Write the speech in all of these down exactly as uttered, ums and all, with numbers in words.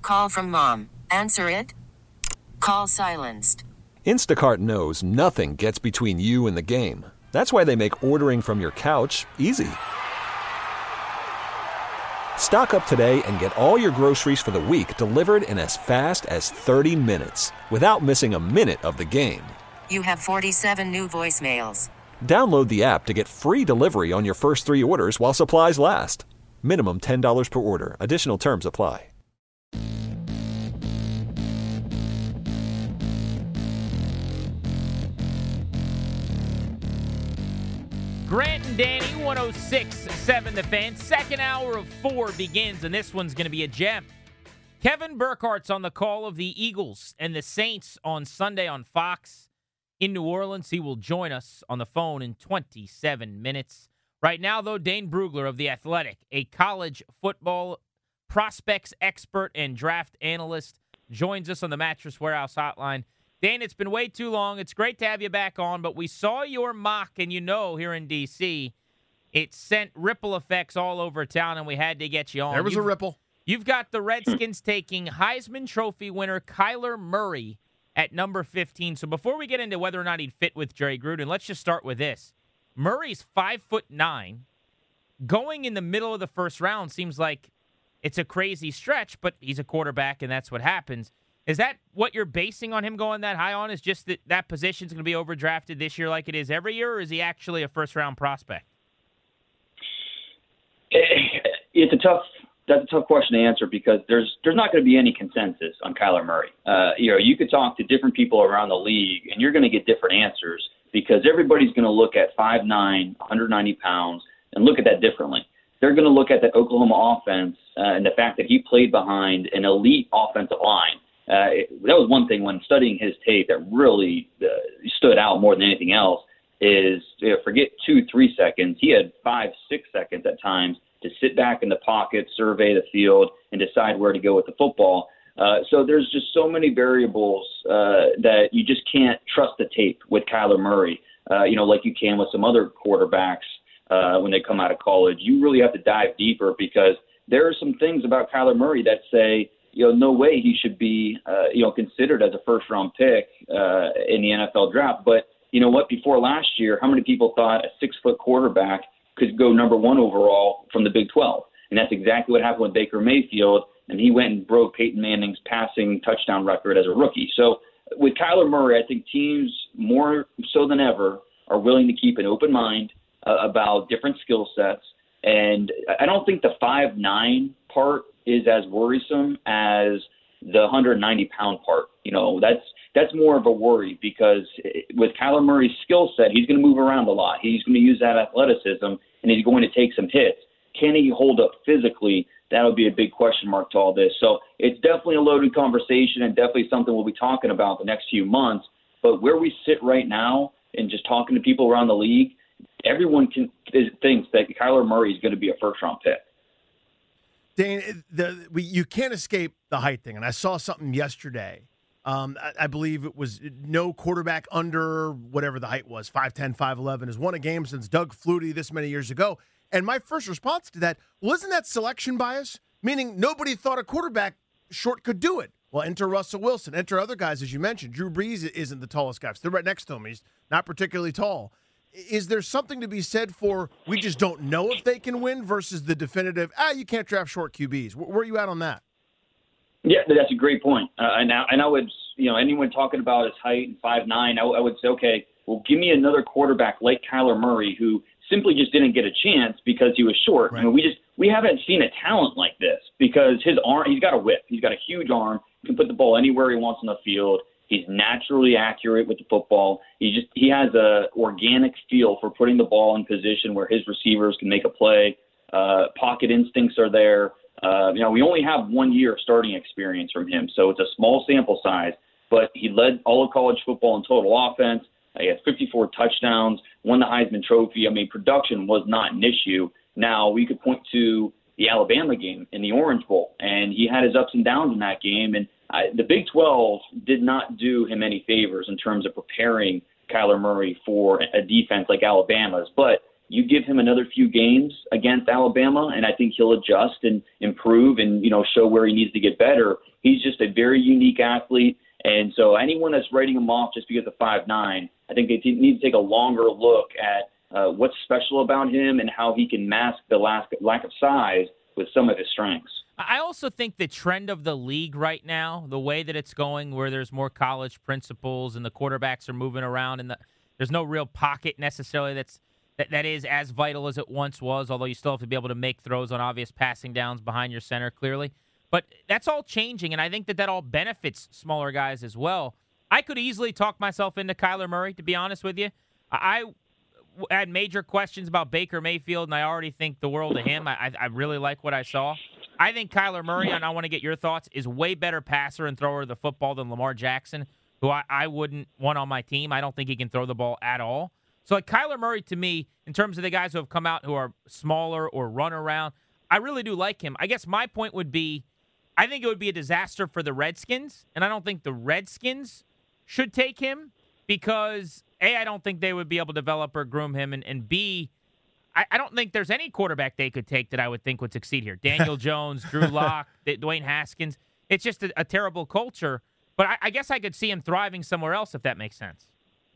Call from mom. Answer it. Call silenced. Instacart knows nothing gets between you and the game. That's why they make ordering from your couch easy. Stock up today and get all your groceries for the week delivered in as fast as thirty minutes without missing a minute of the game. You have forty-seven new voicemails. Download the app to get free delivery on your first three orders while supplies last. Minimum ten dollars per order. Additional terms apply. Grant and Danny, one oh six point seven The Fan. Second hour of four begins, and this one's going to be a gem. Kevin Burkhardt's on the call of the Eagles and the Saints on Sunday on Fox in New Orleans. He will join us on the phone in twenty-seven minutes. Right now, though, Dane Brugler of The Athletic, a college football prospects expert and draft analyst, joins us on the Mattress Warehouse Hotline. Dane, it's been way too long. It's great to have you back on, but we saw your mock, and you know here in D C, it sent ripple effects all over town, and we had to get you on. There was you've, a ripple. You've got the Redskins taking Heisman Trophy winner Kyler Murray at number fifteen. So before we get into whether or not he'd fit with Jerry Gruden, let's just start with this. Murray's five foot nine. Going in the middle of the first round seems like it's a crazy stretch, but he's a quarterback, and that's what happens. Is that what you're basing on him going that high on, is just that that position's going to be overdrafted this year like it is every year, or is he actually a first-round prospect? It's a tough that's a tough question to answer because there's there's not going to be any consensus on Kyler Murray. Uh, you know, you could talk to different people around the league, and you're going to get different answers because everybody's going to look at five nine, one hundred ninety pounds, and look at that differently. They're going to look at that Oklahoma offense uh, and the fact that he played behind an elite offensive line. Uh, it, that was one thing when studying his tape that really uh, stood out more than anything else is, you know, forget two, three seconds. He had five, six seconds at times to sit back in the pocket, survey the field, and decide where to go with the football. Uh, so there's just so many variables uh, that you just can't trust the tape with Kyler Murray, uh, you know, like you can with some other quarterbacks uh, when they come out of college. You really have to dive deeper because there are some things about Kyler Murray that say, you know, no way he should be, uh, you know, considered as a first-round pick uh, in the N F L draft. But you know what? Before last year, how many people thought a six-foot quarterback could go number one overall from the Big twelve? And that's exactly what happened with Baker Mayfield, and he went and broke Peyton Manning's passing touchdown record as a rookie. So with Kyler Murray, I think teams more so than ever are willing to keep an open mind uh, about different skill sets. And I don't think the five nine part is as worrisome as the one hundred ninety pound part. You know, that's that's more of a worry because with Kyler Murray's skill set, he's going to move around a lot. He's going to use that athleticism, and he's going to take some hits. Can he hold up physically? That would be a big question mark to all this. So it's definitely a loaded conversation and definitely something we'll be talking about the next few months. But where we sit right now and just talking to people around the league, everyone can, thinks that Kyler Murray is going to be a first-round pick. Dane, the, we, you can't escape the height thing. And I saw something yesterday. Um, I, I believe it was no quarterback under whatever the height was, five ten, five eleven, has won a game since Doug Flutie this many years ago. And my first response to that, well, isn't that selection bias? Meaning nobody thought a quarterback short could do it. Well, enter Russell Wilson, enter other guys, as you mentioned. Drew Brees isn't the tallest guy. They're right next to him. He's not particularly tall. Is there something to be said for we just don't know if they can win versus the definitive, ah, you can't draft short Q Bs? Where, where are you at on that? Yeah, that's a great point. Uh, and, I, and I would, you know, anyone talking about his height and five nine, I, I would say, okay, well, give me another quarterback like Kyler Murray who simply just didn't get a chance because he was short. Right. I mean, we just we haven't seen a talent like this because his arm, he's got a whip. He's got a huge arm. He can put the ball anywhere he wants on the field. He's naturally accurate with the football. He just he has a organic feel for putting the ball in position where his receivers can make a play. Uh, pocket instincts are there. Uh, you know, we only have one year of starting experience from him, so it's a small sample size. But he led all of college football in total offense. He had fifty-four touchdowns, won the Heisman Trophy. I mean, production was not an issue. Now, we could point to the Alabama game in the Orange Bowl, and he had his ups and downs in that game. And I, the Big twelve did not do him any favors in terms of preparing Kyler Murray for a defense like Alabama's. But you give him another few games against Alabama, and I think he'll adjust and improve and, you know, show where he needs to get better. He's just a very unique athlete. And so anyone that's writing him off just because of five nine, I think they t- need to take a longer look at uh, what's special about him and how he can mask the lack, lack of size with some of his strengths. I also think the trend of the league right now, the way that it's going, where there's more college principals and the quarterbacks are moving around and the, there's no real pocket necessarily that's that, that is as vital as it once was, although you still have to be able to make throws on obvious passing downs behind your center, clearly. But that's all changing, and I think that that all benefits smaller guys as well. I could easily talk myself into Kyler Murray, to be honest with you. I had major questions about Baker Mayfield, and I already think the world of him. I, I really like what I saw. I think Kyler Murray, and I want to get your thoughts, is way better passer and thrower of the football than Lamar Jackson, who I, I wouldn't want on my team. I don't think he can throw the ball at all. So like Kyler Murray, to me, in terms of the guys who have come out who are smaller or run around, I really do like him. I guess my point would be, I think it would be a disaster for the Redskins, and I don't think the Redskins should take him because, A, I don't think they would be able to develop or groom him, and, and B, I, I don't think there's any quarterback they could take that I would think would succeed here. Daniel Jones, Drew Lock, Dwayne Haskins. It's just a, a terrible culture. But I, I guess I could see him thriving somewhere else, if that makes sense.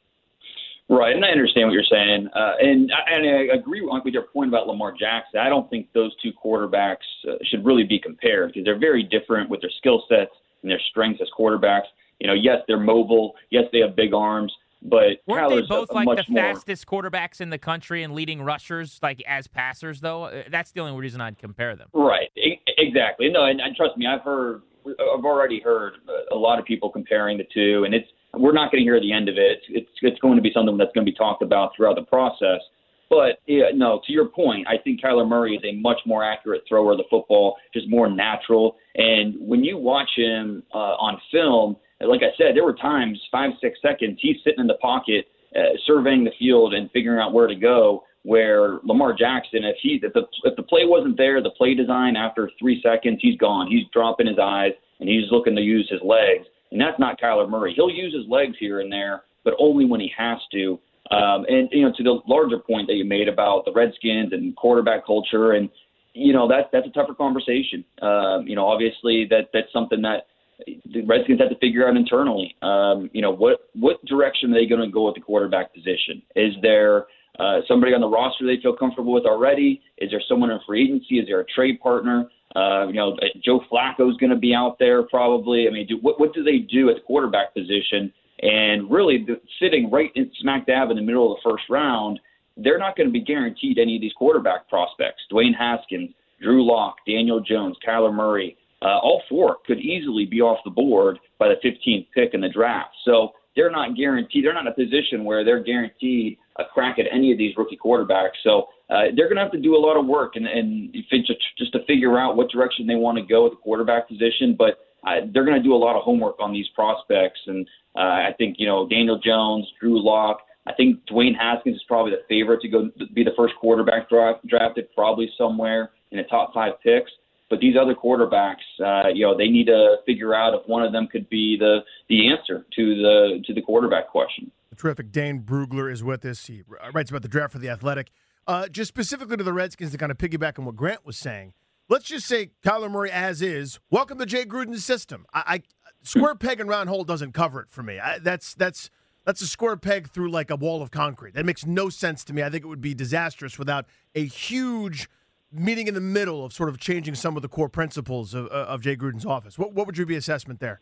Right, and I understand what you're saying. Uh, and, and I agree with your point about Lamar Jackson. I don't think those two quarterbacks uh, should really be compared because they're very different with their skill sets and their strengths as quarterbacks. You know, yes, they're mobile. Yes, they have big arms. But weren't Kyler's they both a, a like much the more... fastest quarterbacks in the country and leading rushers, like as passers? Though that's the only reason I'd compare them. Right, e- exactly. No, and, and trust me, I've heard, I've already heard a lot of people comparing the two, and it's we're not going to hear the end of it. It's it's going to be something that's going to be talked about throughout the process. But yeah, no, to your point, I think Kyler Murray is a much more accurate thrower of the football, just more natural. And when you watch him uh, on film, like I said, there were times, five, six seconds, he's sitting in the pocket, uh, surveying the field and figuring out where to go, where Lamar Jackson, if he if the, if the play wasn't there, the play design, after three seconds, he's gone. He's dropping his eyes, and he's looking to use his legs. And that's not Kyler Murray. He'll use his legs here and there, but only when he has to. Um, and, you know, to the larger point that you made about the Redskins and quarterback culture, and, you know, that, that's a tougher conversation. Um, you know, obviously that that's something that the Redskins have to figure out internally. Um, you know, what what direction are they going to go with the quarterback position? Is there uh, somebody on the roster they feel comfortable with already? Is there someone in free agency? Is there a trade partner? Uh, you know, Joe Flacco is going to be out there probably. I mean, do, what, what do they do at the quarterback position? And really, the, sitting right in smack dab in the middle of the first round, they're not going to be guaranteed any of these quarterback prospects. Dwayne Haskins, Drew Lock, Daniel Jones, Kyler Murray, uh, all four could easily be off the board by the fifteenth pick in the draft. So they're not guaranteed. They're not in a position where they're guaranteed a crack at any of these rookie quarterbacks. So uh, they're going to have to do a lot of work and, and just, just to figure out what direction they want to go at the quarterback position. But uh, they're going to do a lot of homework on these prospects. And uh, I think, you know, Daniel Jones, Drew Lock, I think Dwayne Haskins is probably the favorite to go be the first quarterback draft, drafted, probably somewhere in the top five picks. But these other quarterbacks, uh, you know, they need to figure out if one of them could be the the answer to the to the quarterback question. Terrific. Dane Brugler is with us. He writes about the draft for The Athletic. Uh, just specifically to the Redskins, to kind of piggyback on what Grant was saying, let's just say Kyler Murray as is. Welcome to Jay Gruden's system. I, I square peg and round hole doesn't cover it for me. I, that's that's that's a square peg through like a wall of concrete. That makes no sense to me. I think it would be disastrous without a huge meeting in the middle of sort of changing some of the core principles of, of Jay Gruden's office. What, what would your be assessment there?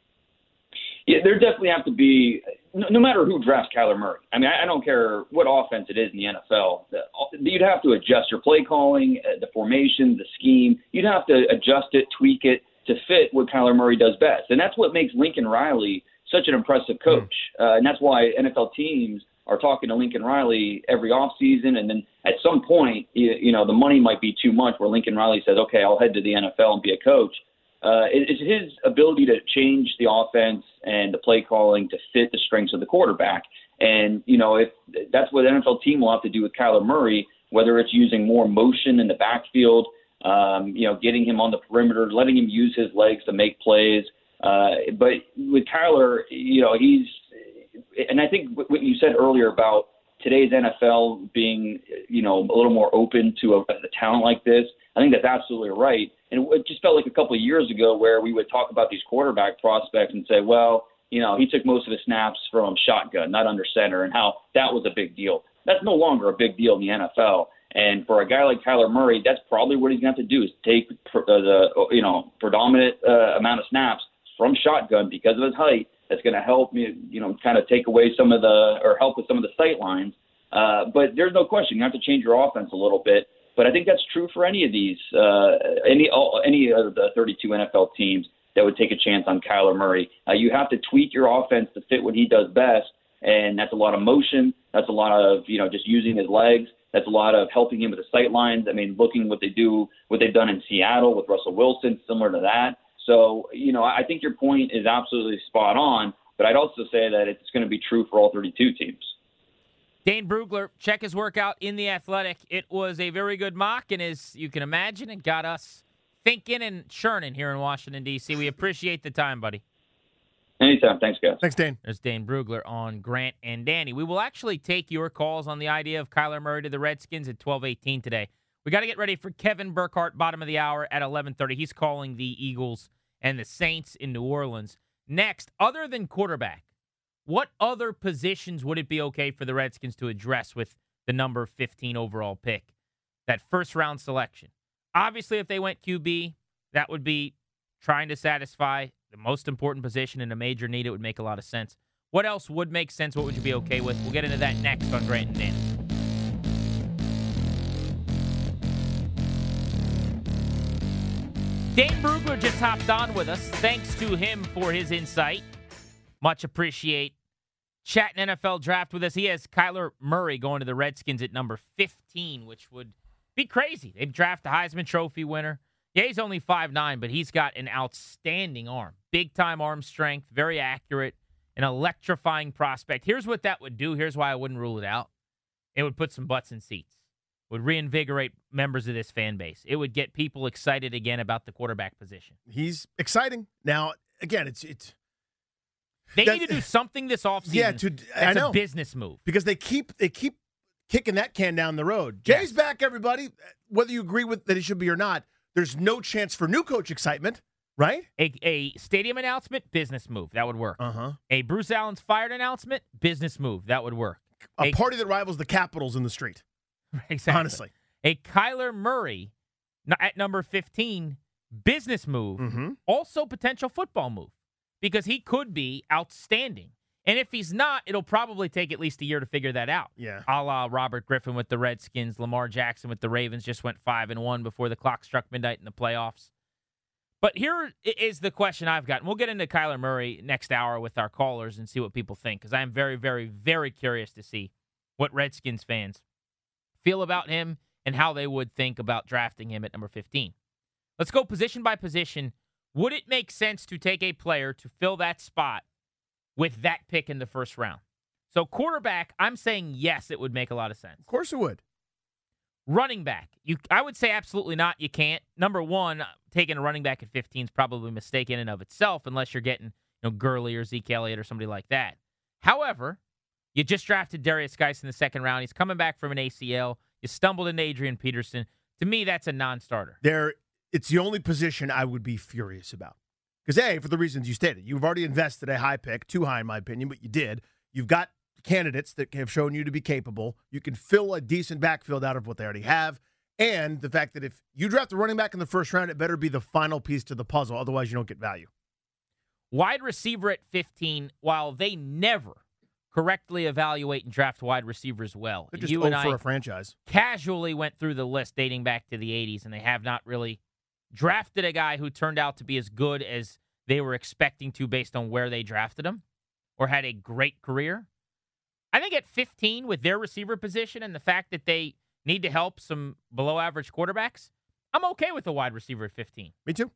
Yeah, there definitely have to be, no, no matter who drafts Kyler Murray. I mean, I, I don't care what offense it is in the N F L. The, you'd have to adjust your play calling, uh, the formation, the scheme. You'd have to adjust it, tweak it to fit what Kyler Murray does best. And that's what makes Lincoln Riley such an impressive coach. Mm. Uh, and that's why N F L teams are talking to Lincoln Riley every offseason. And then at some point, you, you know, the money might be too much where Lincoln Riley says, okay, I'll head to the N F L and be a coach. Uh, it, it's his ability to change the offense and the play calling to fit the strengths of the quarterback. And, you know, if that's what the N F L team will have to do with Kyler Murray, whether it's using more motion in the backfield, um, you know, getting him on the perimeter, letting him use his legs to make plays. Uh, but with Kyler, you know, he's – and I think what you said earlier about today's N F L being, you know, a little more open to a, a talent like this, I think that's absolutely right. And it just felt like a couple of years ago where we would talk about these quarterback prospects and say, well, you know, he took most of his snaps from shotgun, not under center, and how that was a big deal. That's no longer a big deal in the N F L. And for a guy like Kyler Murray, that's probably what he's going to have to do is take uh, the, you know, predominant uh, amount of snaps from shotgun because of his height. That's going to help me, you know, kind of take away some of the, or help with some of the sight lines. Uh, but there's no question you have to change your offense a little bit. But I think that's true for any of these, uh, any any of the thirty-two N F L teams that would take a chance on Kyler Murray. Uh, you have to tweak your offense to fit what he does best, and that's a lot of motion. That's a lot of, you know, just using his legs. That's a lot of helping him with the sight lines. I mean, looking what they do, what they've done in Seattle with Russell Wilson, similar to that. So, you know, I think your point is absolutely spot on, but I'd also say that it's going to be true for all thirty-two teams. Dane Brugler, check his workout in The Athletic. It was a very good mock, and as you can imagine, it got us thinking and churning here in Washington, D C We appreciate the time, buddy. Anytime. Thanks, guys. Thanks, Dane. There's Dane Brugler on Grant and Danny. We will actually take your calls on the idea of Kyler Murray to the Redskins at twelve eighteen today. We got to get ready for Kevin Burkhardt, bottom of the hour at eleven thirty. He's calling the Eagles and the Saints in New Orleans. Next, other than quarterback, what other positions would it be okay for the Redskins to address with the number fifteen overall pick, that first-round selection? Obviously, if they went Q B, that would be trying to satisfy the most important position in a major need. It would make a lot of sense. What else would make sense? What would you be okay with? We'll get into that next on Grant and Danny. Dane Brugler just hopped on with us. Thanks to him for his insight. Much appreciate chatting N F L draft with us. He has Kyler Murray going to the Redskins at number fifteen, which would be crazy. They'd draft a Heisman Trophy winner. Yeah, he's only five nine, but he's got an outstanding arm. Big-time arm strength, very accurate, an electrifying prospect. Here's what that would do. Here's why I wouldn't rule it out. It would put some butts in seats. It would reinvigorate members of this fan base. It would get people excited again about the quarterback position. He's exciting. Now, again, it's it's They need to do something this offseason. Yeah, to, that's I know. a business move. Because they keep they keep kicking that can down the road. Jay's Yes. back, everybody. Whether you agree with that he should be or not, there's no chance for new coach excitement, right? A, a stadium announcement, business move. That would work. Uh-huh. A Bruce Allen's fired announcement, business move. That would work. A, A- party that rivals the Capitals in the street. Exactly. Honestly. A Kyler Murray n- at number fifteen, business move, Mm-hmm. also potential football move, because he could be outstanding. And if he's not, it'll probably take at least a year to figure that out. Yeah. A la Robert Griffin with the Redskins, Lamar Jackson with the Ravens just went five and one before the clock struck midnight in the playoffs. But here is the question I've got. And we'll get into Kyler Murray next hour with our callers and see what people think, because I'm very, very, very curious to see what Redskins fans feel about him and how they would think about drafting him at number fifteen. Let's go position by position. Would it make sense to take a player to fill that spot with that pick in the first round? So quarterback, I'm saying yes, it would make a lot of sense. Of course it would. Running back, you, I would say absolutely not. You can't. Number one, taking a running back at fifteen is probably a mistake in and of itself, unless you're getting, you know, Gurley or Zeke Elliott or somebody like that. However, you just drafted Darius Geis in the second round. He's coming back from an A C L. You stumbled into Adrian Peterson. To me, that's a non-starter. There, it's the only position I would be furious about. Because, A, for the reasons you stated, you've already invested a high pick, too high in my opinion, but you did. You've got candidates that have shown you to be capable. You can fill a decent backfield out of what they already have. And the fact that if you draft a running back in the first round, it better be the final piece to the puzzle. Otherwise, you don't get value. Wide receiver at fifteen, while they never correctly evaluate and draft wide receivers well. They're just you owe and for I a franchise. casually went through the list dating back to the eighties, and they have not really drafted a guy who turned out to be as good as they were expecting to based on where they drafted him or had a great career. I think at fifteen, with their receiver position and the fact that they need to help some below-average quarterbacks, I'm okay with a wide receiver at fifteen. Me too.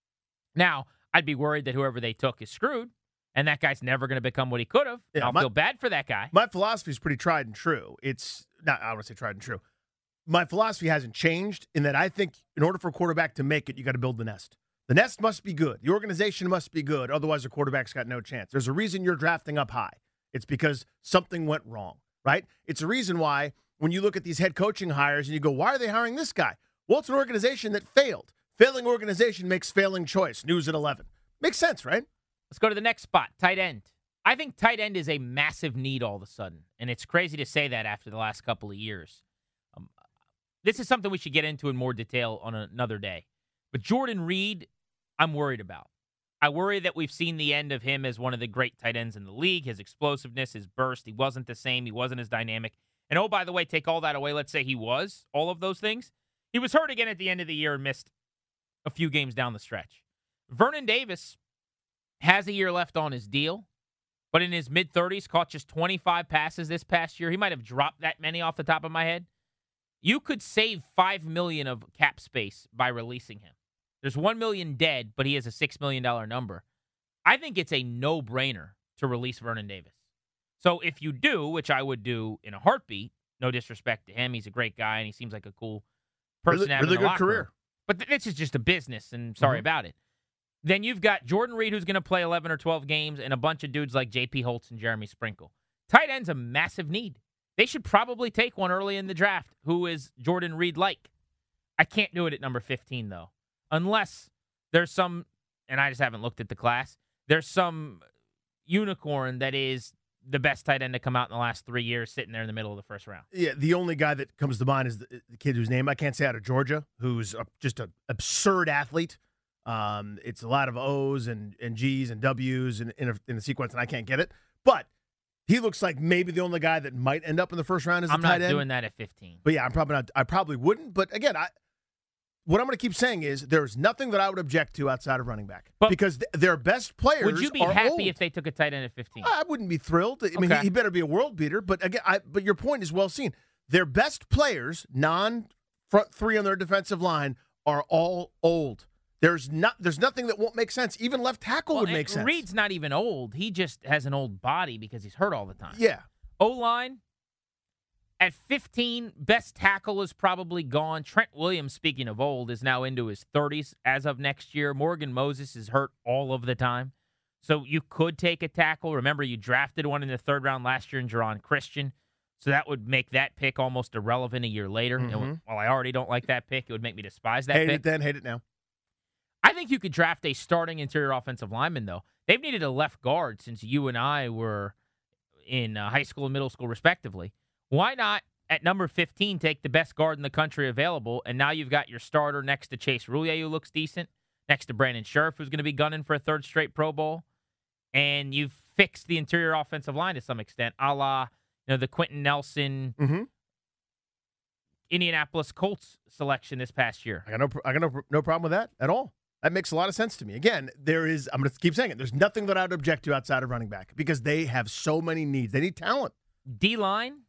Now, I'd be worried that whoever they took is screwed, and that guy's never going to become what he could have. Yeah, I'll my- feel bad for that guy. My philosophy is pretty tried and true. It's not, I don't want to say tried and true. My philosophy hasn't changed in that I think in order for a quarterback to make it, you got to build the nest. The nest must be good. The organization must be good. Otherwise, the quarterback's got no chance. There's a reason you're drafting up high. It's because something went wrong. right? It's a reason why when you look at these head coaching hires and you go, why are they hiring this guy? Well, it's an organization that failed. Failing organization makes failing choice. News at eleven. Makes sense, right? Let's go to the next spot, tight end. I think tight end is a massive need all of a sudden, and it's crazy to say that after the last couple of years. Um, this is something we should get into in more detail on another day. But Jordan Reed, I'm worried about. I worry that we've seen the end of him as one of the great tight ends in the league, his explosiveness, his burst. He wasn't the same. He wasn't as dynamic. And oh, by the way, take all that away. Let's say he was all of those things. He was hurt again at the end of the year and missed a few games down the stretch. Vernon Davis has a year left on his deal, but in his mid-thirties, caught just twenty-five passes this past year. He might have dropped that many off the top of my head. You could save five million dollars of cap space by releasing him. There's one million dollars dead, but he has a six million dollars number. I think it's a no-brainer to release Vernon Davis. So if you do, which I would do in a heartbeat, no disrespect to him, he's a great guy and he seems like a cool person Really, to have really in the good locker room. career. But th- this is just a business, and sorry Mhm. about it. Then you've got Jordan Reed, who's going to play eleven or twelve games, and a bunch of dudes like J P Holtz and Jeremy Sprinkle. Tight end's a massive need. They should probably take one early in the draft who is Jordan Reed-like. I can't do it at number fifteen, though, unless there's some, and I just haven't looked at the class, there's some unicorn that is the best tight end to come out in the last three years sitting there in the middle of the first round. Yeah, the only guy that comes to mind is the, the kid whose name I can't say out of Georgia, who's a, just an absurd athlete. Um, it's a lot of O's and, and G's and W's in, in, a, in a sequence, and I can't get it. But he looks like maybe the only guy that might end up in the first round as a I'm tight not end. doing that at fifteen. But yeah, I'm probably not. I probably wouldn't. But again, I what I'm going to keep saying is there's nothing that I would object to outside of running back But because th- their best players. Would you be are happy old. if they took a tight end at fifteen? I wouldn't be thrilled. I mean, Okay. he, he better be a world beater. But again, I, but your point is well seen. Their best players, non front three on their defensive line, are all old. There's not. There's nothing that won't make sense. Even left tackle Well, would make and sense. Reed's not even old. He just has an old body because he's hurt all the time. Yeah. O-line, at fifteen, best tackle is probably gone. Trent Williams, speaking of old, is now into his thirties as of next year. Morgan Moses is hurt all of the time. So you could take a tackle. Remember, you drafted one in the third round last year in Jerron Christian. So that would make that pick almost irrelevant a year later. Mhm. And while I already don't like that pick, it would make me despise that Hate pick. it then, hate it now. I think you could draft a starting interior offensive lineman, though. They've needed a left guard since you and I were in uh, high school and middle school, respectively. Why not, at number fifteen, take the best guard in the country available, and now you've got your starter next to Chase Roulier, who looks decent, next to Brandon Scherf, who's going to be gunning for a third straight Pro Bowl, and you've fixed the interior offensive line to some extent, a la you know, the Quentin Nelson Mm-hmm. Indianapolis Colts selection this past year. I got no. I got no, no problem with that at all. That makes a lot of sense to me. Again, there is, I'm going to keep saying it, there's nothing that I'd object to outside of running back because they have so many needs. They need talent. D-line,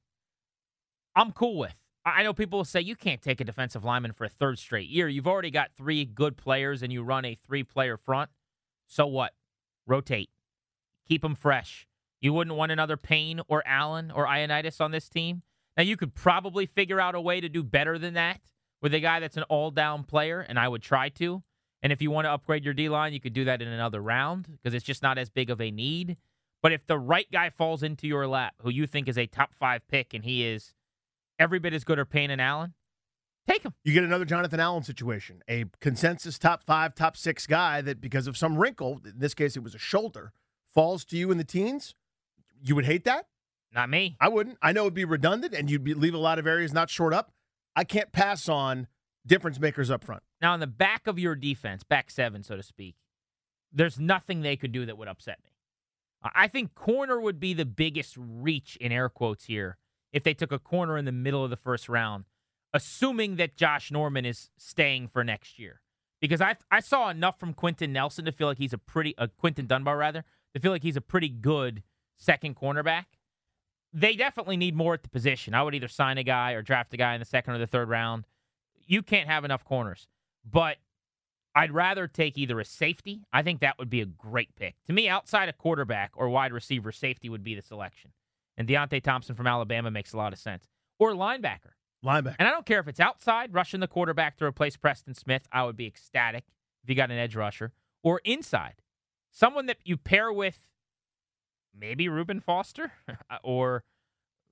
I'm cool with. I I know people will say you can't take a defensive lineman for a third straight year. You've already got three good players and you run a three-player front. So what? Rotate. Keep them fresh. You wouldn't want another Payne or Allen or Ioannidis on this team. Now, you could probably figure out a way to do better than that with a guy that's an all-down player, and I would try to. And if you want to upgrade your D-line, you could do that in another round because it's just not as big of a need. But if the right guy falls into your lap, who you think is a top five pick, and he is every bit as good as Payne and Allen, take him. You get another Jonathan Allen situation, a consensus top five, top six guy that because of some wrinkle, in this case it was a shoulder, falls to you in the teens. You would hate that? Not me. I wouldn't. I know it would be redundant, and you'd be, leave a lot of areas not shored up. I can't pass on difference makers up front. Now, on the back of your defense, back seven, so to speak, there's nothing they could do that would upset me. I think corner would be the biggest reach, in air quotes here, if they took a corner in the middle of the first round, assuming that Josh Norman is staying for next year. Because I I saw enough from Quentin Nelson to feel like he's a pretty, uh, Quentin Dunbar rather, to feel like he's a pretty good second cornerback. They definitely need more at the position. I would either sign a guy or draft a guy in the second or the third round. You can't have enough corners. But I'd rather take either a safety. I think that would be a great pick. To me, outside of quarterback or wide receiver, safety would be the selection. And Deontay Thompson from Alabama makes a lot of sense. Or linebacker. Linebacker. And I don't care if it's outside, rushing the quarterback to replace Preston Smith. I would be ecstatic if you got an edge rusher. Or inside. Someone that you pair with maybe Reuben Foster or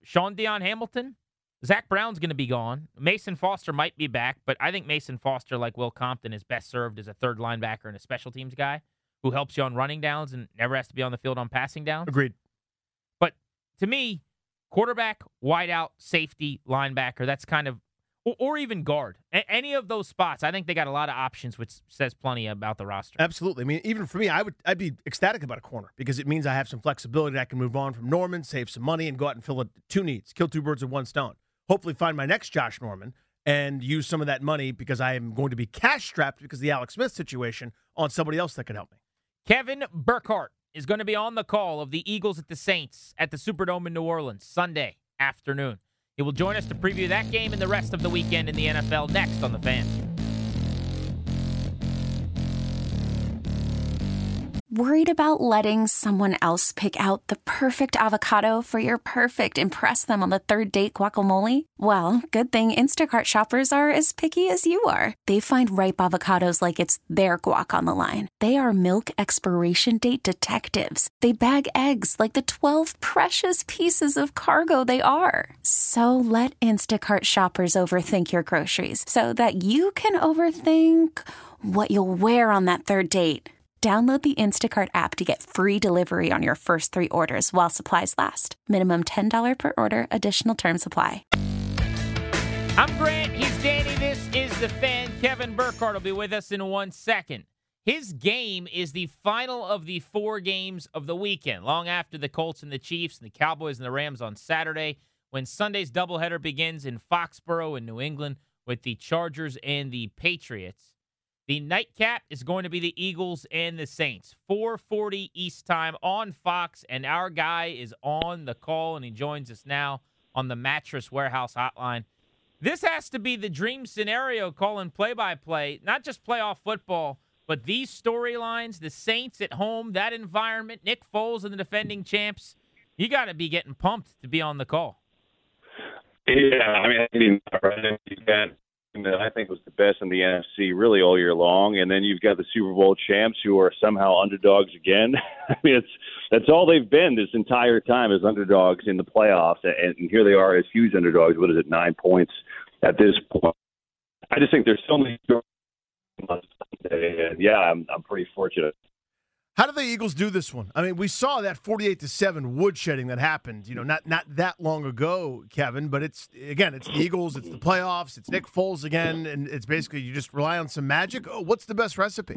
Sean Dion Hamilton, Zach Brown's going to be gone. Mason Foster might be back, but I think Mason Foster, like Will Compton, is best served as a third linebacker and a special teams guy who helps you on running downs and never has to be on the field on passing downs. Agreed. But to me, quarterback, wideout, safety, linebacker, that's kind of, or, or even guard. A- any of those spots, I think they got a lot of options, which says plenty about the roster. Absolutely. I mean, even for me, I would, I'd be ecstatic about a corner because it means I have some flexibility. I can move on from Norman, save some money, and go out and fill two needs, kill two birds with one stone. Hopefully find my next Josh Norman and use some of that money because I am going to be cash strapped because of the Alex Smith situation on somebody else that can help me. Kevin Burkhardt is going to be on the call of the Eagles at the Saints at the Superdome in New Orleans Sunday afternoon. He will join us to preview that game and the rest of the weekend in the N F L next on The Fan. Worried about letting someone else pick out the perfect avocado for your perfect impress them on the third date guacamole? Well, good thing Instacart shoppers are as picky as you are. They find ripe avocados like it's their guac on the line. They are milk expiration date detectives. They bag eggs like the twelve precious pieces of cargo they are. So let Instacart shoppers overthink your groceries so that you can overthink what you'll wear on that third date. Download the Instacart app to get free delivery on your first three orders while supplies last. Minimum ten dollars per order. Additional terms apply. I'm Grant. He's Danny. This is The Fan. Kevin Burkhardt will be with us in one second. His game is the final of the four games of the weekend, long after the Colts and the Chiefs and the Cowboys and the Rams on Saturday, when Sunday's doubleheader begins in Foxborough in New England with the Chargers and the Patriots. The nightcap is going to be the Eagles and the Saints. four forty East time on Fox, and our guy is on the call, and he joins us now on the Mattress Warehouse hotline. This has to be the dream scenario, calling play-by-play, not just playoff football, but these storylines, the Saints at home, that environment, Nick Foles and the defending champs. You got to be getting pumped to be on the call. Yeah, I mean, I mean, right, you got that I think was the best in the N F C really all year long, and then you've got the Super Bowl champs who are somehow underdogs again. I mean, it's that's all they've been this entire time is underdogs in the playoffs, and, and here they are as huge underdogs. What is it, nine points at this point? I just think there's so many stories on Sunday, and yeah, I'm I'm pretty fortunate. How did the Eagles do this one? I mean, we saw that forty-eight to seven woodshedding that happened, you know, not not that long ago, Kevin, but it's, again, it's the Eagles, it's the playoffs, it's Nick Foles again, and it's basically you just rely on some magic. Oh, what's the best recipe?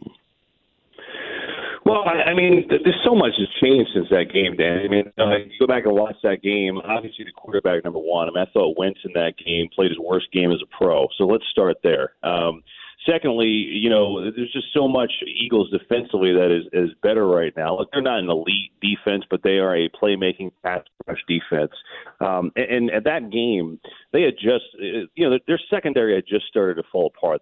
Well, I, I mean, there's so much has changed since that game, Dan. I mean, uh, you go back and watch that game, obviously the quarterback, number one, I mean, I thought Wentz in that game played his worst game as a pro, so let's start there. Um Secondly, you know, there's just so much Eagles defensively that is, is better right now. Look, they're not an elite defense, but they are a playmaking pass rush defense. Um, and, and at that game, they had just, you know, their secondary had just started to fall apart.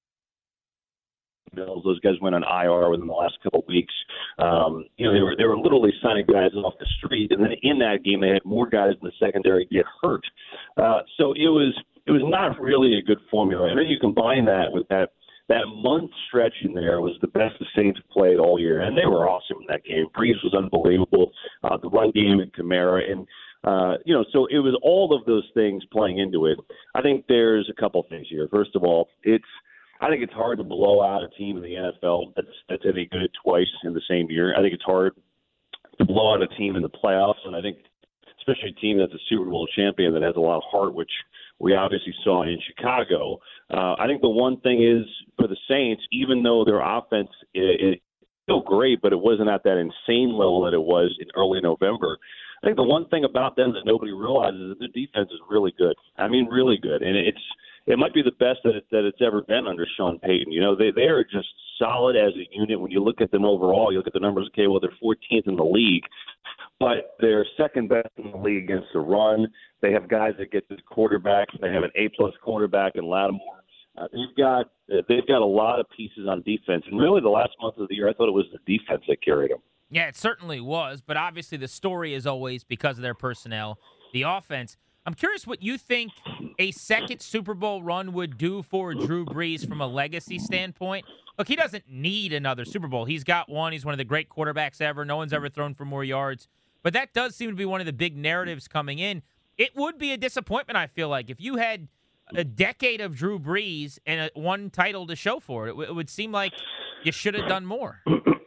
Those guys went on I R within the last couple of weeks. Um, you know, they were they were literally signing guys off the street, and then in that game, they had more guys in the secondary get hurt. Uh, so it was. It was not really a good formula. And then you combine that with that that month stretch in there was the best the Saints played all year, and they were awesome in that game. Brees was unbelievable. Uh, the run game and Kamara, and uh, you know, so it was all of those things playing into it. I think there's a couple things here. First of all, it's I think it's hard to blow out a team in the N F L that's that's any good twice in the same year. I think it's hard to blow out a team in the playoffs, and I think especially a team that's a Super Bowl champion that has a lot of heart, which we obviously saw in Chicago. Uh, I think the one thing is for the Saints, even though their offense is still great, but it wasn't at that insane level that it was in early November. I think the one thing about them that nobody realizes is that their defense is really good. I mean, really good. And it's it might be the best that, it, that it's ever been under Sean Payton. You know, they, they are just solid as a unit. When you look at them overall, you look at the numbers, okay, well, they're fourteenth in the league, but they're second best in the league against the run. They have guys that get to the quarterback. They have an A-plus quarterback in Lattimore. Uh, they've got they've got a lot of pieces on defense. And really the last month of the year, I thought it was the defense that carried them. Yeah, it certainly was. But obviously the story is always because of their personnel, the offense. I'm curious what you think a second Super Bowl run would do for Drew Brees from a legacy standpoint. Look, he doesn't need another Super Bowl. He's got one. He's one of the great quarterbacks ever. No one's ever thrown for more yards. But that does seem to be one of the big narratives coming in. it would be a disappointment, I feel like. If you had a decade of Drew Brees and a, one title to show for it, it, w- it would seem like you should have done more.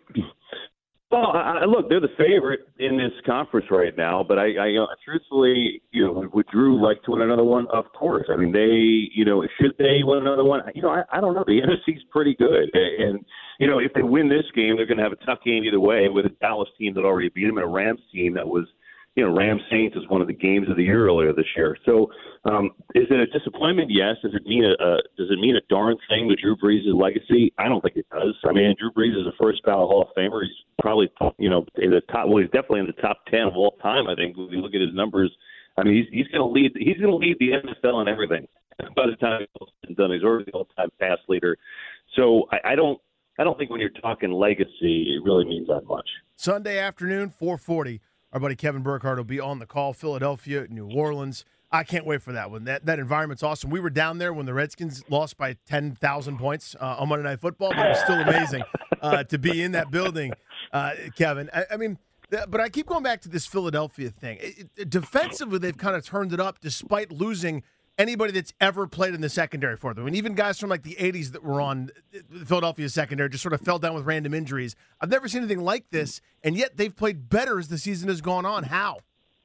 Well, I, I- look, they're the favorite in this conference right now, but I, I you know, truthfully, you know, would Drew like to win another one? Of course. I mean, they, you know, should they win another one? You know, I, I don't know. The N F C's pretty good, and you know, if they win this game, they're going to have a tough game either way with a Dallas team that already beat them and a Rams team that was, you know, Rams Saints is one of the games of the year earlier this year. So, um, is it a disappointment? Yes. Does it mean a, a does it mean a darn thing to Drew Brees' legacy? I don't think it does. I mean, Drew Brees is a first ballot Hall of Famer. He's probably, you know, in the top. Well, he's definitely in the top ten of all time. I think when you look at his numbers, I mean, he's he's going to lead. He's going to lead the N F L in everything. By the time it's done, he's already the all-time pass leader. So I, I don't. I don't think when you're talking legacy, it really means that much. Sunday afternoon, four forty. Our buddy Kevin Burkhardt will be on the call. Philadelphia, New Orleans. I can't wait for that one. That that environment's awesome. We were down there when the Redskins lost by ten thousand points uh, on Monday Night Football, but it was still amazing uh, to be in that building, uh, Kevin. I, I mean, th- but I keep going back to this Philadelphia thing. It, it, defensively, they've kind of turned it up despite losing anybody that's ever played in the secondary for them. I mean, even guys from like the eighties that were on Philadelphia's secondary just sort of fell down with random injuries. I've never seen anything like this, and yet they've played better as the season has gone on. How?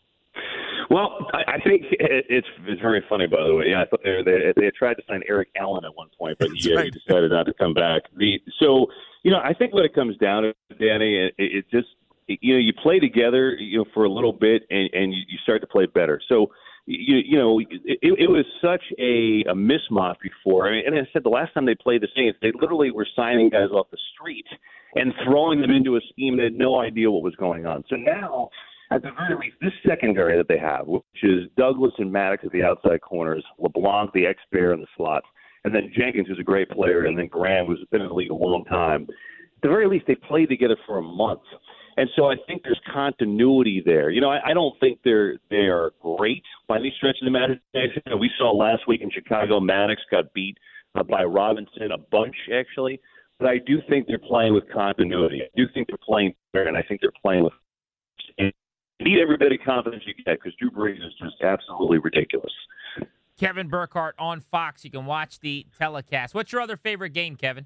Well, I, I think it, it's it's very funny, by the way. Yeah, I thought they they, they tried to sign Eric Allen at one point, but he, uh, he decided not to come back. The so you know, I think what it comes down to, Danny, it, it just you know you play together, you know, for a little bit, and, and you, you start to play better. So. You, you know, it, it was such a, a mismatch before. I mean, and I said the last time they played the Saints, they literally were signing guys off the street and throwing them into a scheme that had no idea what was going on. So now, at the very least, this secondary that they have, which is Douglas and Maddox at the outside corners, LeBlanc, the ex-Bear in the slot, and then Jenkins, who's a great player, and then Graham, who's been in the league a long time. At the very least, they played together for a month. And so I think there's continuity there. You know, I, I don't think they're they are great by any stretch of the imagination. You know, we saw last week in Chicago, Maddox got beat uh, by Robinson a bunch, actually. But I do think they're playing with continuity. I do think they're playing fair, and I think they're playing with – you need every bit of confidence you get because Drew Brees is just absolutely ridiculous. Kevin Burkhardt on Fox. You can watch the telecast. What's your other favorite game, Kevin?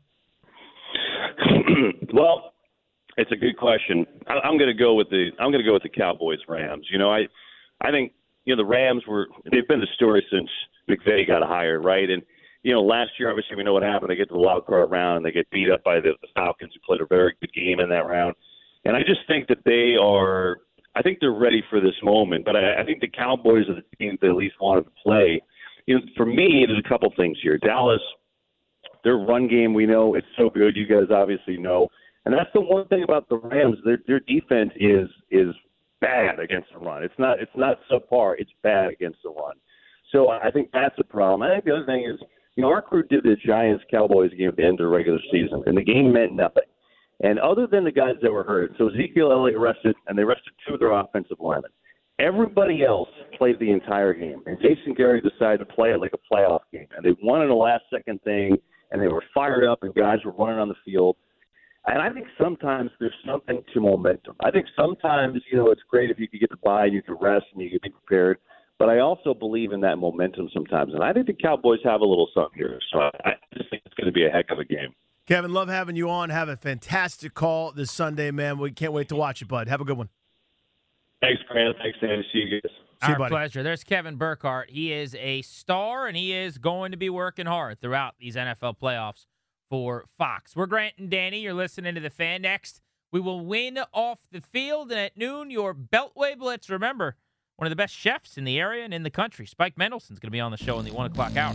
Well – it's a good question. I, I'm going to go with the I'm going to go with the Cowboys Rams. You know, I I think you know the Rams were they've been the story since McVay got hired, right? And you know, last year obviously we know what happened. They get to the wild card round and they get beat up by the, the Falcons, who played a very good game in that round. And I just think that they are. I think they're ready for this moment. But I, I think the Cowboys are the team they at least wanted to play. You know, for me, there's a couple things here. Dallas, their run game, we know it's so good. You guys obviously know. And that's the one thing about the Rams. Their their defense is is bad against the run. It's not it's not subpar. It's bad against the run. So I think that's a problem. I think the other thing is, you know, our crew did the Giants Cowboys game at the end of the regular season, and the game meant nothing. And other than the guys that were hurt, so Ezekiel Elliott rested, and they rested two of their offensive linemen. Everybody else played the entire game, and Jason Garrett decided to play it like a playoff game. And they won in a last-second thing, and they were fired up, and guys were running on the field. And I think sometimes there's something to momentum. I think sometimes, you know, it's great if you could get the bye, you can rest, and you can be prepared. But I also believe in that momentum sometimes. And I think the Cowboys have a little something here. So I just think it's going to be a heck of a game. Kevin, love having you on. Have a fantastic call this Sunday, man. We can't wait to watch it, bud. Have a good one. Thanks, Grant. Thanks, Andy. See you guys. See you, Our buddy. pleasure. There's Kevin Burkhardt. He is a star, and he is going to be working hard throughout these N F L playoffs for Fox. We're Grant and Danny. You're listening to The Fan. Next, we will win off the field, and at noon, your Beltway Blitz. Remember, one of the best chefs in the area and in the country, Spike Mendelson's going to be on the show in the one o'clock hour.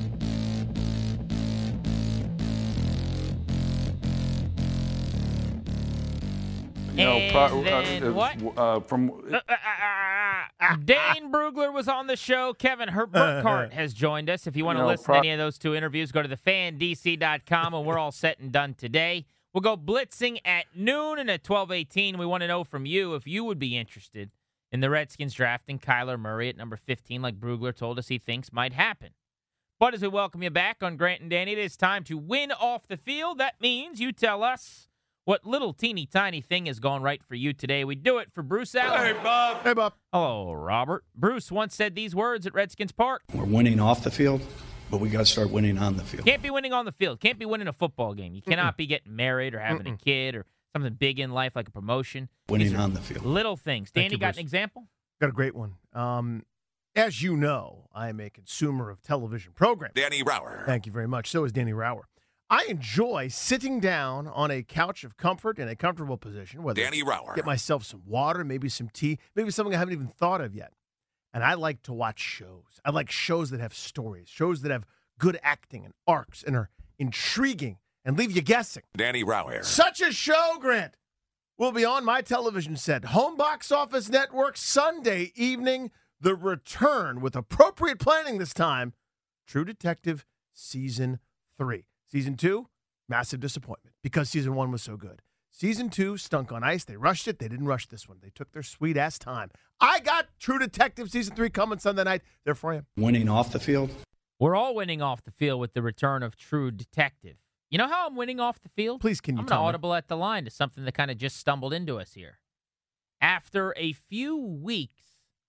No, And pro- then uh, what? Uh, from Uh, uh, uh, uh, Dane Brugler was on the show. Kevin Her- Burkhardt has joined us. If you want to No, listen pro- to any of those two interviews, go to the fan d c dot com, and we're all set and done today. We'll go blitzing at noon, and at twelve eighteen, we want to know from you if you would be interested in the Redskins drafting Kyler Murray at number fifteen, like Brugler told us he thinks might happen. But as we welcome you back on Grant and Danny, it is time to win off the field. That means you tell us what little teeny tiny thing has gone right for you today. We do it for Bruce Allen. Hey, Bob. Hey, Bob. Hello, Robert. Bruce once said these words at Redskins Park. We're winning off the field, but we got to start winning on the field. Can't be winning on the field. Can't be winning a football game. You cannot Mm-mm. be getting married or having Mm-mm. a kid or something big in life like a promotion. Winning on the field. Little things. Danny, you, got Bruce. an example? Got a great one. Um, as you know, I am a consumer of television programs. Danny Rauer. Thank you very much. So is Danny Rauer. I enjoy sitting down on a couch of comfort in a comfortable position, whether Danny Rauer. get myself some water, maybe some tea, maybe something I haven't even thought of yet. And I like to watch shows. I like shows that have stories, shows that have good acting and arcs and are intriguing and leave you guessing. Danny Rauer. Such a show, Grant, will be on my television set. Home Box Office Network, Sunday evening, The Return, with appropriate planning this time, True Detective Season three. Season two, massive disappointment because Season one was so good. Season two stunk on ice. They rushed it. They didn't rush this one. They took their sweet-ass time. I got True Detective Season three coming Sunday night. They're for you. Winning off the field. We're all winning off the field with the return of True Detective. You know how I'm winning off the field? Please, can you I'm tell going to me? audible at the line to something that kind of just stumbled into us here. After a few weeks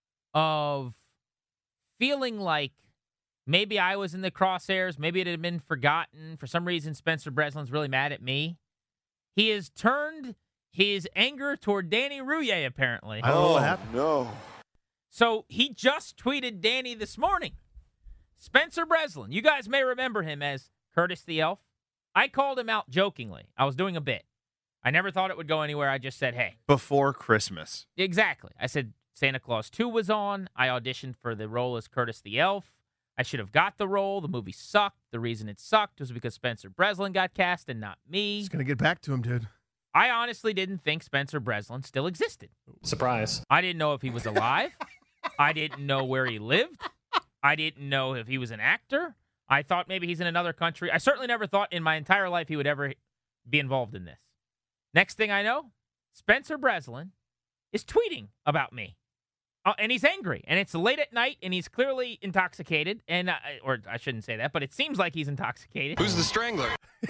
of feeling like maybe I was in the crosshairs, maybe it had been forgotten, for some reason Spencer Breslin's really mad at me, he has turned his anger toward Danny Rouillet, apparently. I don't know what happened. No. So he just tweeted Danny this morning. Spencer Breslin, you guys may remember him as Curtis the Elf. I called him out jokingly. I was doing a bit. I never thought it would go anywhere. I just said, hey. Before Christmas. Exactly. I said Santa Claus two was on. I auditioned for the role as Curtis the Elf. I should have got the role. The movie sucked. The reason it sucked was because Spencer Breslin got cast and not me. Just going to get back to him, dude. I honestly didn't think Spencer Breslin still existed. Surprise. I didn't know if he was alive. I didn't know where he lived. I didn't know if he was an actor. I thought maybe he's in another country. I certainly never thought in my entire life he would ever be involved in this. Next thing I know, Spencer Breslin is tweeting about me. Uh, and he's angry. And it's late at night, and he's clearly intoxicated. And uh, or I shouldn't say that, but it seems like he's intoxicated. Who's the strangler?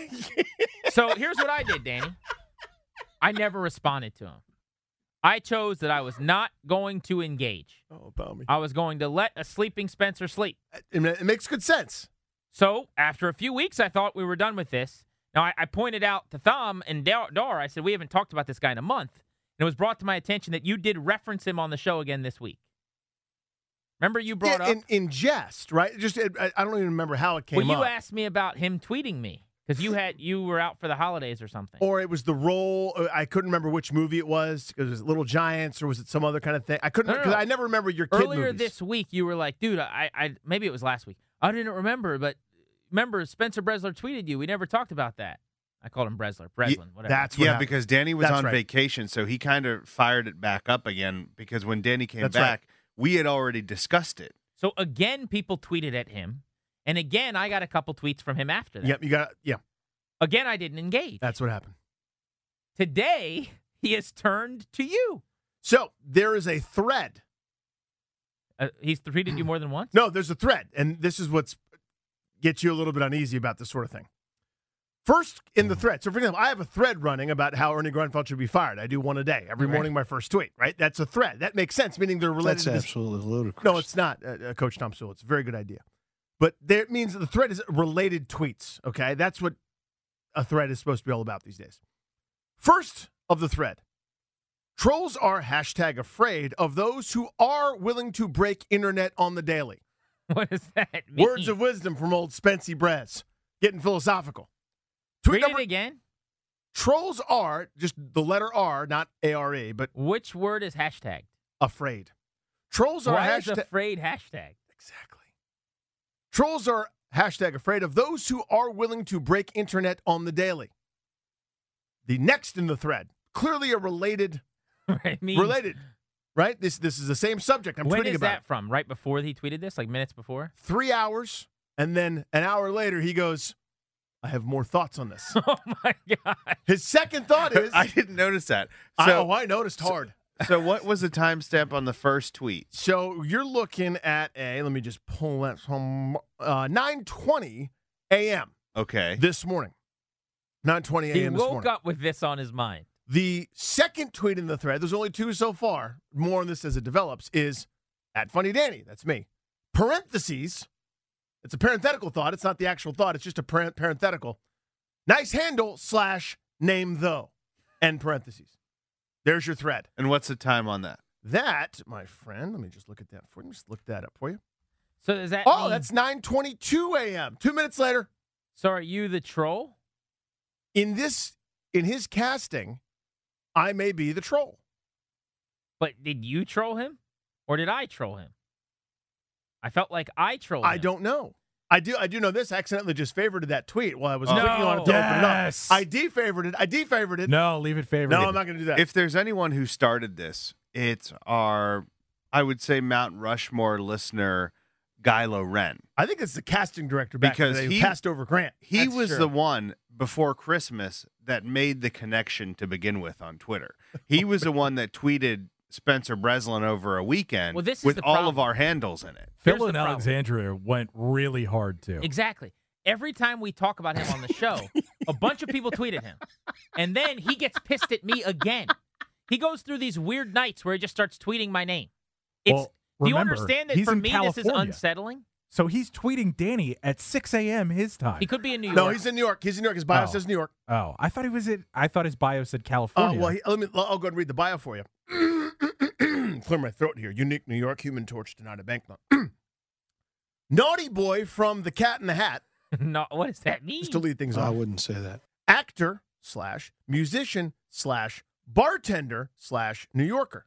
So here's what I did, Danny. I never responded to him. I chose that I was not going to engage. Oh, about me. I was going to let a sleeping Spencer sleep. It, it makes good sense. So after a few weeks, I thought we were done with this. Now, I, I pointed out to Thom and Dar, Dar, I said, we haven't talked about this guy in a month. And it was brought to my attention that you did reference him on the show again this week. Remember you brought yeah, up? In, in jest, right? Just I, I don't even remember how it came well, you up. asked me about him tweeting me because you had you were out for the holidays or something. Or it was the role. I couldn't remember which movie it was. It was Little Giants, or was it some other kind of thing? I couldn't No, no, because no. I never remember your kid Earlier movies. this week, you were like, dude, I, I maybe it was last week. I didn't remember, but remember Spencer Bresler tweeted you. We never talked about that. I called him Bresler, Breslin, whatever. That's what yeah, happened. because Danny was That's on right. vacation, so he kind of fired it back up again because when Danny came That's back, right. we had already discussed it. So again, people tweeted at him, and again, I got a couple tweets from him after that. Yep, you got. Yeah, Again, I didn't engage. that's what happened. Today, he has turned to you. So there is a thread. Uh, he's tweeted you more than once? No, there's a thread, and this is what's gets you a little bit uneasy about this sort of thing. First in the thread. So, for example, I have a thread running about how Ernie Grunfeld should be fired. I do one a day. Every Right. morning, my first tweet, right? That's a thread. That makes sense, meaning they're related That's to this. absolutely ludicrous. No, it's not, uh, uh, Coach Tom Sewell. It's a very good idea. But there it means that the thread is related tweets, okay? That's what a thread is supposed to be all about these days. First of the thread. Trolls are hashtag afraid of those who are willing to break internet on the daily. What does that mean? Words of wisdom from old Spency Brez. Getting philosophical. Tweet Read number, it again. Trolls are, just the letter R, not A R E, but Which word is hashtag? afraid. Trolls are Why is hashtag. afraid hashtag? Exactly. Trolls are hashtag afraid of those who are willing to break internet on the daily. The next in the thread, clearly a related, Right, means- related, right? This this is the same subject. I'm when tweeting is about that it. from? Right before he tweeted this? Like minutes before? Three hours, and then an hour later, he goes, I have more thoughts on this. Oh, my God. His second thought is, I didn't notice that. I, So, oh, I noticed hard. so what was the timestamp on the first tweet? So you're looking at a, let me just pull that from uh, nine twenty a.m. Okay. this morning. nine twenty He a.m. this woke morning. up with this on his mind. The second tweet in the thread, there's only two so far, more on this as it develops, is at Funny Danny. That's me. Parentheses. It's a parenthetical thought. It's not the actual thought. It's just a parent- parenthetical. Nice handle slash name though. End parentheses. There's your thread. And what's the time on that? That, my friend, let me just look at that for you. Just look that up for you. So does that Oh, mean, that's nine twenty-two a.m. Two minutes later. so are you the troll? In this, in his casting, I may be the troll. But did you troll him? Or did I troll him? I felt like I trolled him. I don't know. I do I do know this. I accidentally just favorited that tweet while I was Oh. clicking on it to open it up. Yes. I defavorited. I defavorited. No, leave it favorite. No, I'm not going to do that. If there's anyone who started this, it's our, I would say, Mount Rushmore listener, Guy Loren. I think it's the casting director back Because in the day he- who passed over Grant. He That's was true. the one before Christmas that made the connection to begin with on Twitter. He was the one that tweeted Spencer Breslin over a weekend Well, this is with the all problem. of our handles in it. Here's Phil the and problem. Alexandria went really hard too. Exactly. Every time we talk about him on the show, a bunch of people tweet at him. And then he gets pissed at me again. He goes through these weird nights where he just starts tweeting my name. It's, Well, do you remember, understand that he's for in me this is California. unsettling? So he's tweeting Danny at six a.m. his time. He could be in New York. No, he's in New York. He's in New York. His bio Oh. says New York. Oh, I thought he was in. I thought his bio said Oh, California. well, he, let me. I'll go ahead and read the bio for you. Clear my throat here. Unique New York. Human Torch denied a banknote. Naughty boy from The Cat in the Hat. No, what does that mean? Just to lead things I off. wouldn't say that. Actor slash musician slash bartender slash New Yorker.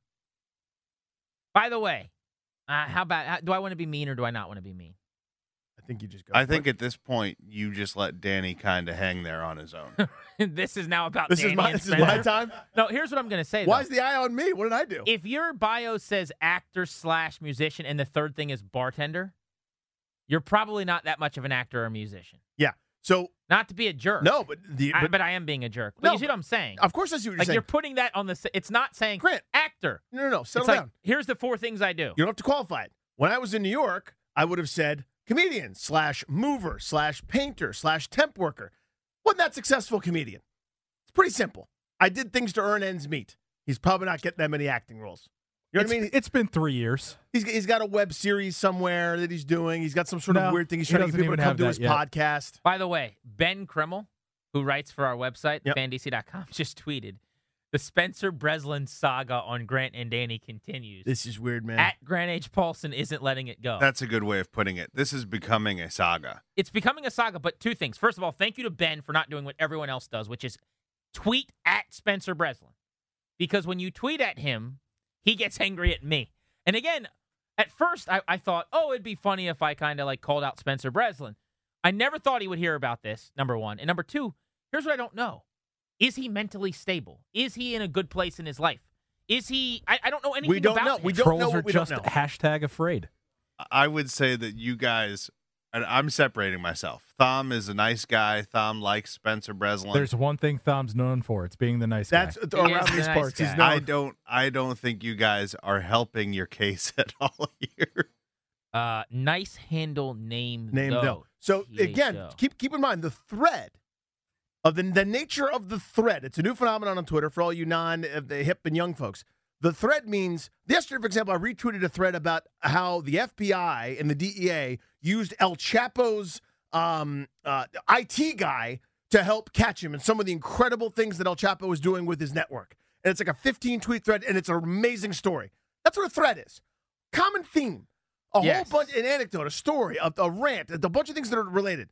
By the way, uh, how about how, do I want to be mean or do I not want to be mean? I think you just go. I for think it. at this point, you just let Danny kind of hang there on his own. This is now about this Danny is my and this is my Spencer. time. No, here's what I'm going to say. Why though. is the eye on me? What did I do? If your bio says actor slash musician and the third thing is bartender, you're probably not that much of an actor or musician. Yeah. So Not to be a jerk. no, but the I, but, but I am being a jerk. But No, you see what I'm saying? of course I see what you're Like saying. you're putting that on the. s- It's not saying Grant. actor. No, no, no. Settle It's like down. here's the four things I do. You don't have to qualify it. When I was in New York, I would have said comedian slash mover slash painter slash temp worker. Wasn't that successful comedian? It's pretty simple. I did things to earn ends meet. He's probably not getting that many acting roles. You know it's, what I mean? it's been three years. He's, he's got a web series somewhere that he's doing. He's got some sort No, of weird thing. He's he trying to get doesn't people to even come have to that his yet. podcast. By the way, Ben Krimmel, who writes for our website, Yep. fan d c dot com, just tweeted, the Spencer Breslin saga on Grant and Danny continues. This is weird, man. At Grant H. Paulson isn't letting it go. That's a good way of putting it. This is becoming a saga. It's becoming a saga, but two things. First of all, thank you to Ben for not doing what everyone else does, which is tweet at Spencer Breslin. Because when you tweet at him, he gets angry at me. And again, at first I, I thought, oh, it'd be funny if I kind of like called out Spencer Breslin. I never thought he would hear about this, number one. And number two, here's what I don't know. Is he mentally stable? Is he in a good place in his life? Is he, I, I don't know anything We don't about know. him. We don't Trolls know are what we don't just know. hashtag afraid. I would say that you guys, and I'm separating myself. Thom is a nice guy. Thom likes Spencer Breslin. There's one thing Thom's known for. It's being the nice That's guy. around He is these a nice parts. He's guy. known. I don't. I don't think you guys are helping your case at all here. Uh, nice handle name, Name though. though. So T H O. again, keep keep in mind the thread of the the nature of the thread. It's a new phenomenon on Twitter for all you non uh, the hip and young folks. The thread means yesterday, for example, I retweeted a thread about how the F B I and the D E A used El Chapo's um, uh, I T guy to help catch him and some of the incredible things that El Chapo was doing with his network. And it's like a fifteen tweet thread, and it's an amazing story. That's what a thread is. Common theme. A Yes. whole bunch, an anecdote, a story, a, a rant, a bunch of things that are related.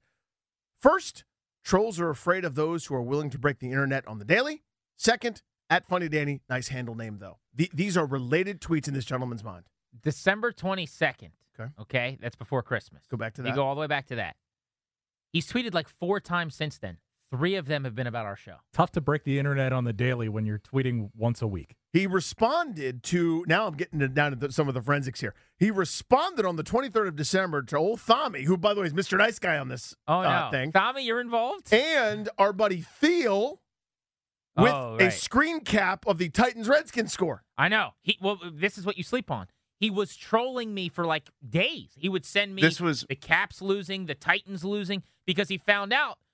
First, trolls are afraid of those who are willing to break the internet on the daily. Second, at Funny Danny, nice handle name, though. The, these are related tweets in this gentleman's mind. December twenty-second. Okay. Okay. That's before Christmas. Go back to You that. go all the way back to that. He's tweeted like four times since then. Three of them have been about our show. Tough to break the internet on the daily when you're tweeting once a week. He responded to, now I'm getting to- down to the, some of the forensics here. He responded on the twenty-third of December to old Thommy, who, by the way, is Mister Nice Guy on this Oh, uh, no. thing, Tommy, you're involved? and our buddy Thiel with Oh, a right. screen cap of the Titans-Redskins score. I know. He Well, this is what you sleep on. He was trolling me for like days. He would send me This was- the Caps losing, the Titans losing, because he found out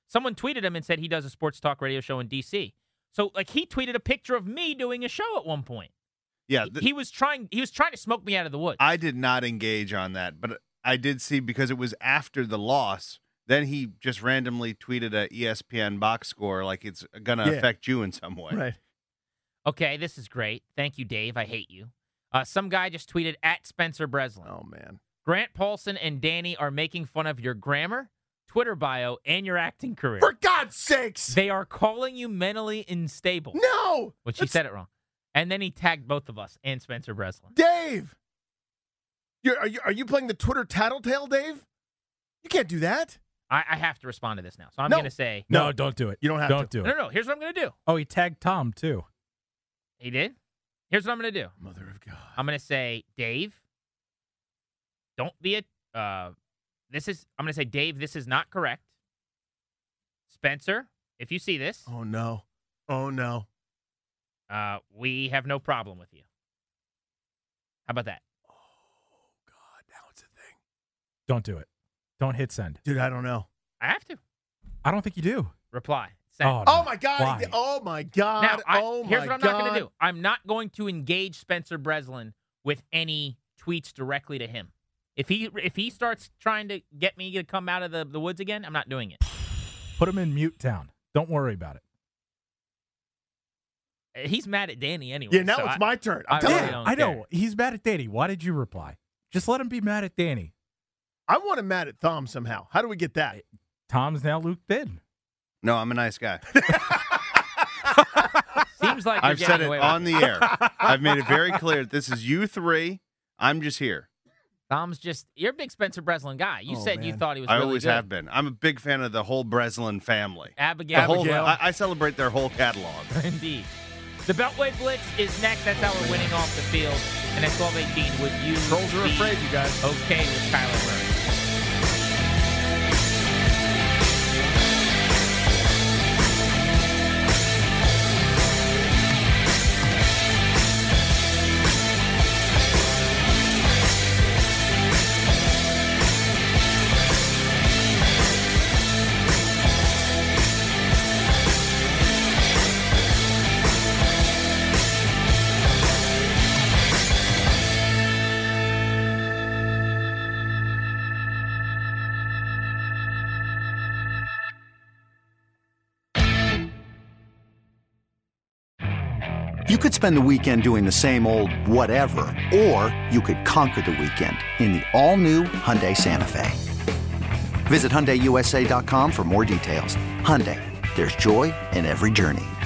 Someone tweeted him and said he does a sports talk radio show in D C. So, like, he tweeted a picture of me doing a show at one point. Yeah, th- he was trying. He was trying to smoke me out of the woods. I did not engage on that, but I did see because it was after the loss. Then he just randomly tweeted a E S P N box score like it's going to Yeah. affect you in some way. Right. Okay, this is great. Thank you, Dave. I hate you. Uh, some guy just tweeted at Spencer Breslin. Oh, man. Grant Paulson and Danny are making fun of your grammar, Twitter bio, and your acting career. For God's sakes! They are calling you mentally unstable. No! Which he That's- said it wrong. And then he tagged both of us and Spencer Breslin. Dave! You're, are, you, are you playing the Twitter tattletale, Dave? You can't do that. I, I have to respond to this now. So I'm No. going to say. No, don't do it. You don't have don't to. do No, it. no, no. Here's what I'm going to do. Oh, he tagged Tom, too. He did? Here's what I'm going to do. Mother of God. I'm going to say, Dave, don't be a. Uh, this is. I'm going to say, Dave, this is not correct. Spencer, if you see this, Oh, no. Oh, no. uh, we have no problem with you. How about that? Oh, God. Now it's a thing. Don't do it. Don't hit send. Dude, I don't know. I have to I don't think you do. reply. Send. Oh, Oh, my God. Why? Oh, my God. Now, I, oh, my here's what I'm God. not going to do. I'm not going to engage Spencer Breslin with any tweets directly to him. If he if he starts trying to get me to come out of the, the woods again, I'm not doing it. Put him in mute town. Don't worry about it. Uh, He's mad at Danny anyway. Yeah, now so it's I- my turn. I'm I telling really you. don't I know. care. He's mad at Danny. Why did you reply? Just let him be mad at Danny. I want him mad at Thom somehow. How do we get that? Tom's now looped in. No, I'm a nice guy. Seems like you're I've getting said it away on with the air. I've made it very clear. This is you three. I'm just here. Tom's just you're a big Spencer Breslin guy. You Oh, said you man. thought he was I really always good. have been. I'm a big fan of the whole Breslin family. Abigail. The whole, Abigail. I, I celebrate their whole catalog. Indeed. The Beltway Blitz is next. That's how we're winning off the field. And at twelve eighteen, would you Trolls are be afraid, you guys. okay with Kyler Murray? You could spend the weekend doing the same old whatever, or you could conquer the weekend in the all-new Hyundai Santa Fe. Visit Hyundai U S A dot com for more details. Hyundai, there's joy in every journey.